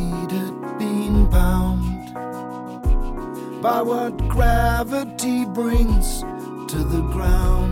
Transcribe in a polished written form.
feet had been bound by what gravity brings to the ground.